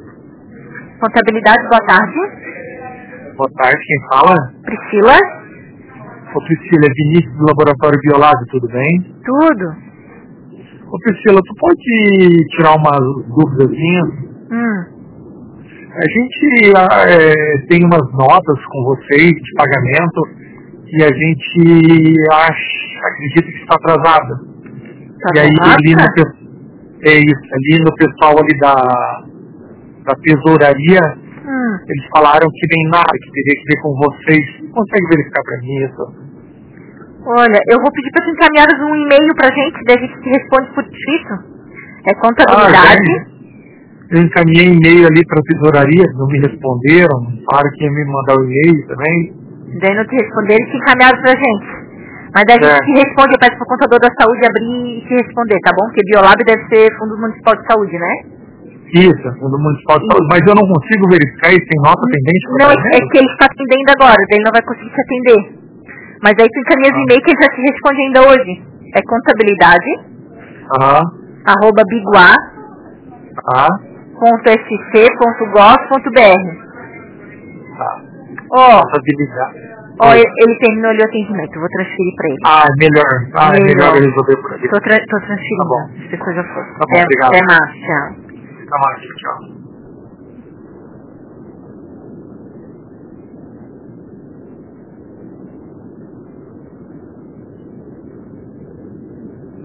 Contabilidade, boa tarde. Boa tarde, quem fala? Priscila. Ô Priscila, é Vinícius do Laboratório Biolab, tudo bem? Tudo. Ô Priscila, tu pode tirar umas dúvidas minhas? A gente tem umas notas com vocês de pagamento e a gente acredita que está atrasadada. Tá E aí atrasada? ali no pessoal ali da tesouraria, eles falaram que nem nada, que teria que ver com vocês. Consegue verificar para mim isso? Olha, eu vou pedir para te encaminhar um e-mail pra gente, daí a gente te responde por escrito. É contabilidade. Eu encaminhei e-mail ali para a tesouraria, não me responderam, falaram que ia me mandar o e-mail também. Daí não te responderam e te encaminharam pra gente. Mas daí a gente te responde, eu peço pro contador da saúde abrir e te responder, tá bom? Porque Biolab deve ser Fundo Municipal de Saúde, né? Isso, Fundo Municipal de Saúde. Mas eu não consigo verificar isso, tem nota pendente? Não, é que ele está atendendo agora, daí ele não vai conseguir te atender. Mas aí tu encaminha o e-mail que ele já te responde ainda hoje. É contabilidade, @biguá.sc.gov.br. Contabilidade. Ele terminou ali o atendimento, eu vou transferir pra ele. Melhor eu resolver por aqui. Tô transferindo. Tá bom. As pessoas já foram. Tá bom, obrigado. Até mais, tchau. Até mais, tchau.